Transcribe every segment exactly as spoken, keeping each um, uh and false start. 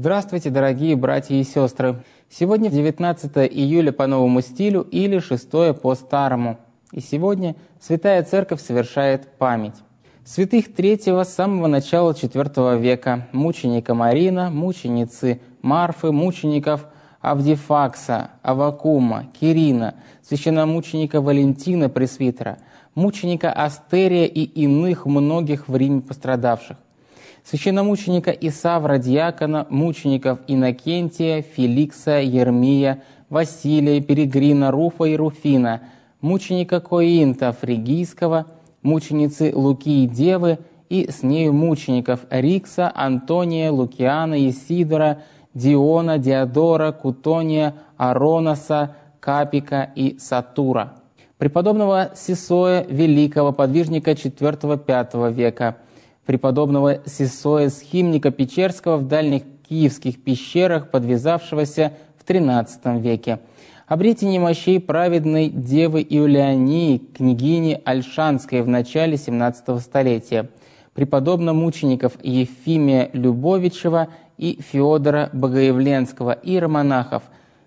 Здравствуйте, дорогие братья и сестры! Сегодня девятнадцатое июля по новому стилю или шестое по старому. И сегодня Святая Церковь совершает память святых третьего с самого начала четвёртого века, мученика Марина, мученицы Марфы, мучеников Авдифакса, Аввакума, Кирина, священномученика Валентина Пресвитера, мученика Астерия и иных многих в Риме пострадавших, священномученика Исавра Диакона, мучеников Иннокентия, Феликса, Ермия, Василия, Перегрина, Руфа и Руфина, мученика Коинта Фригийского, мученицы Луки и Девы и с нею мучеников Рикса, Антония, Лукиана, Исидора, Диона, Диодора, Кутония, Ароноса, Капика и Сатура, преподобного Сисоя Великого, подвижника четвёртого-пятого века, преподобного Сисоя Схимника Печерского в дальних киевских пещерах, подвязавшегося в тринадцатом веке, обретение мощей праведной девы Иулиании, княгини Ольшанской в начале семнадцатого столетия, преподобно мучеников Ефимия Любовичева и Феодора Богоявленского, иеромонахов,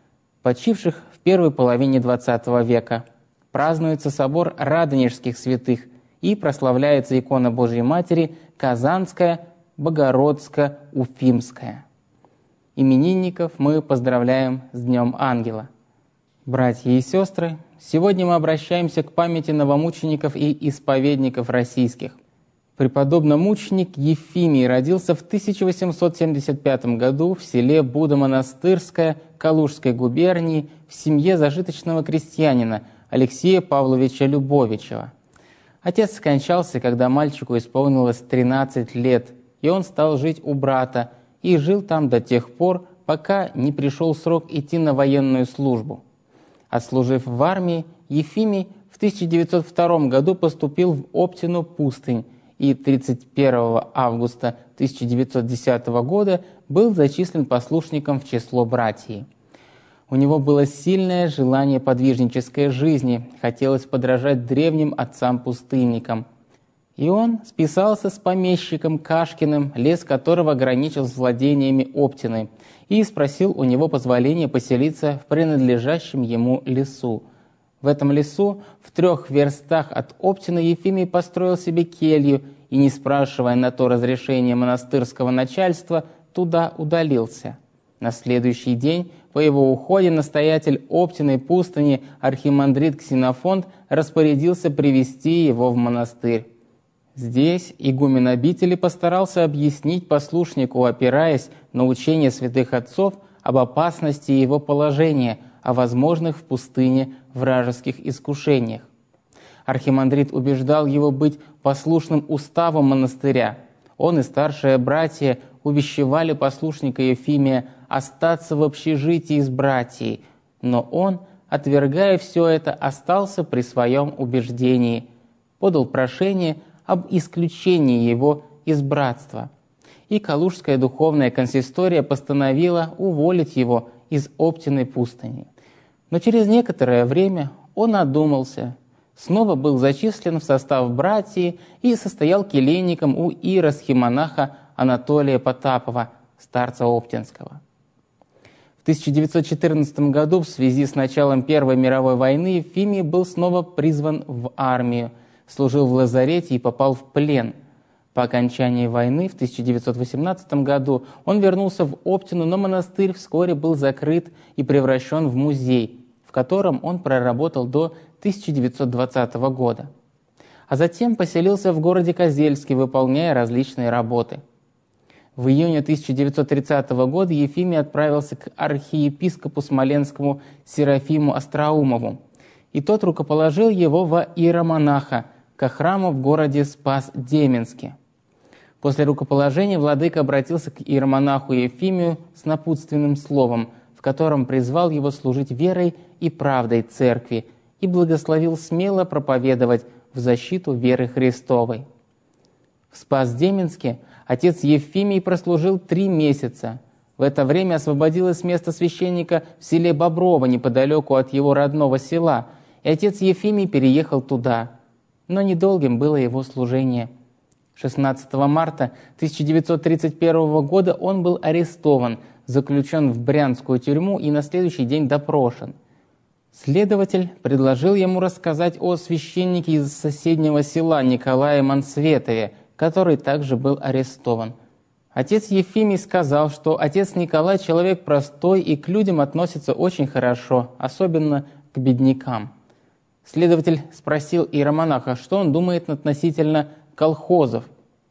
почивших в первой половине двадцатого века. Празднуется собор Радонежских святых и прославляется икона Божьей Матери Казанская, Богородская, Уфимская. Именинников мы поздравляем с Днем Ангела. Братья и сестры, сегодня мы обращаемся к памяти новомучеников и исповедников российских. Преподобно-мученик Ефимий родился в тысяча восемьсот семьдесят пятом году в селе Будо-Монастырское Калужской губернии в семье зажиточного крестьянина Алексея Павловича Любовичева. Отец скончался, когда мальчику исполнилось тринадцать лет, и он стал жить у брата и жил там до тех пор, пока не пришел срок идти на военную службу. Отслужив в армии, Ефимий в тысяча девятьсот втором году поступил в Оптину пустынь и тридцать первого августа тысяча девятьсот десятого года был зачислен послушником в число братьев. У него было сильное желание подвижнической жизни, хотелось подражать древним отцам-пустынникам. И он списался с помещиком Кашкиным, лес которого граничил с владениями Оптины, и спросил у него позволения поселиться в принадлежащем ему лесу. В этом лесу, в трех верстах от Оптины, Ефимий построил себе келью и, не спрашивая на то разрешения монастырского начальства, туда удалился. На следующий день по его уходе настоятель Оптиной пустыни архимандрит Ксенофонт распорядился привести его в монастырь. Здесь игумен обители постарался объяснить послушнику, опираясь на учение святых отцов об опасности его положения, о возможных в пустыне вражеских искушениях. Архимандрит убеждал его быть послушным уставом монастыря. Он и старшие братья увещевали послушника Ефимия остаться в общежитии с братьей, но он, отвергая все это, остался при своем убеждении, подал прошение об исключении его из братства. И Калужская духовная консистория постановила уволить его из Оптиной пустыни. Но через некоторое время он одумался, снова был зачислен в состав братьев и состоял келейником у иеросхимонаха Анатолия Потапова, старца Оптинского. В тысяча девятьсот четырнадцатом году в связи с началом Первой мировой войны Ефимий был снова призван в армию, служил в лазарете и попал в плен. По окончании войны в тысяча девятьсот восемнадцатом году он вернулся в Оптину, но монастырь вскоре был закрыт и превращен в музей, в котором он проработал до тысяча девятьсот двадцатого года. А затем поселился в городе Козельске, выполняя различные работы. В июне тысяча девятьсот тридцатого года Ефимий отправился к архиепископу Смоленскому Серафиму Остроумову, и тот рукоположил его во иеромонаха ко храму в городе Спас-Деменске. После рукоположения владыка обратился к иеромонаху Ефимию с напутственным словом, в котором призвал его служить верой и правдой церкви и благословил смело проповедовать в защиту веры Христовой. В Спас-Деменске отец Ефимий прослужил три месяца. В это время освободилось место священника в селе Боброво, неподалеку от его родного села, и отец Ефимий переехал туда. Но недолгим было его служение. шестнадцатого марта тысяча девятьсот тридцать первого года он был арестован заключен в Брянскую тюрьму и на следующий день допрошен. Следователь предложил ему рассказать о священнике из соседнего села Николае Мансветове, который также был арестован. Отец Ефимий сказал, что отец Николай человек простой и к людям относится очень хорошо, особенно к беднякам. Следователь спросил иеромонаха, что он думает относительно колхозов.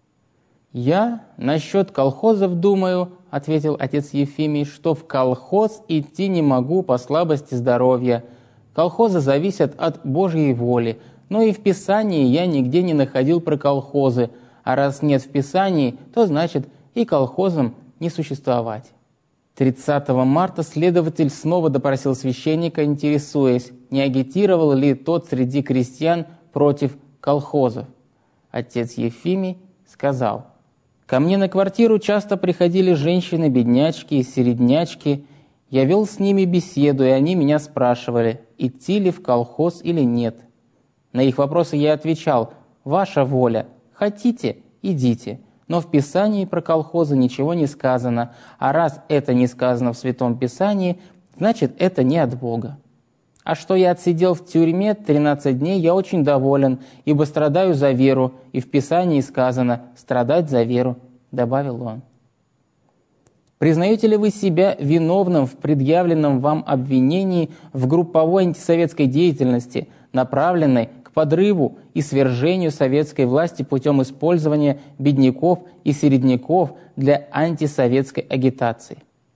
«Я насчет колхозов думаю, — ответил отец Ефимий, — что в колхоз идти не могу по слабости здоровья. Колхозы зависят от Божьей воли, но и в Писании я нигде не находил про колхозы, а раз нет в Писании, то значит и колхозам не существовать». тридцатого марта следователь снова допросил священника, интересуясь, не агитировал ли тот среди крестьян против колхозов. Отец Ефимий сказал: «Ко мне на квартиру часто приходили женщины-беднячки и середнячки. Я вел с ними беседу, и они меня спрашивали, идти ли в колхоз или нет. На их вопросы я отвечал: ваша воля, хотите – идите. Но в Писании про колхозы ничего не сказано, а раз это не сказано в Святом Писании, значит, это не от Бога. А что я отсидел в тюрьме тринадцать дней, я очень доволен, ибо страдаю за веру, и в Писании сказано «страдать за веру», — добавил он. Признаете ли вы себя виновным в предъявленном вам обвинении в групповой антисоветской деятельности, направленной к подрыву и свержению советской власти путем использования бедняков и середняков для антисоветской агитации?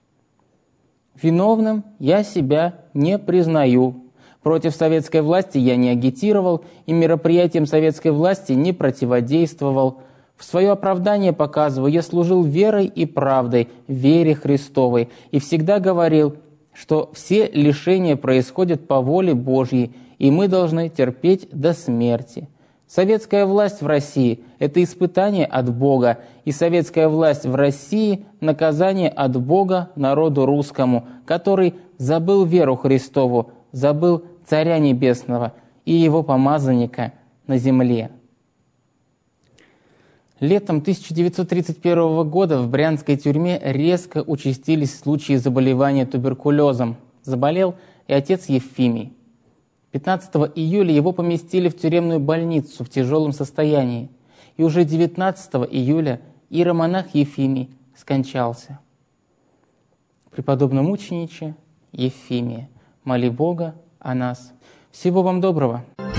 Виновным я себя не признаю. Против советской власти я не агитировал и мероприятиям советской власти не противодействовал. В свое оправдание показываю, я служил верой и правдой, вере Христовой, и всегда говорил, что все лишения происходят по воле Божьей, и мы должны терпеть до смерти. Советская власть в России – это испытание от Бога, и советская власть в России – наказание от Бога народу русскому, который забыл веру Христову, забыл Царя Небесного и Его помазанника на земле. Летом тысяча девятьсот тридцать первого года в Брянской тюрьме резко участились случаи заболевания туберкулезом. Заболел и отец Ефимий. пятнадцатого июля его поместили в тюремную больницу в тяжелом состоянии. И уже девятнадцатого июля иеромонах Ефимий скончался. Преподобный мучениче Ефимия, моли Бога о нас. Всего вам доброго!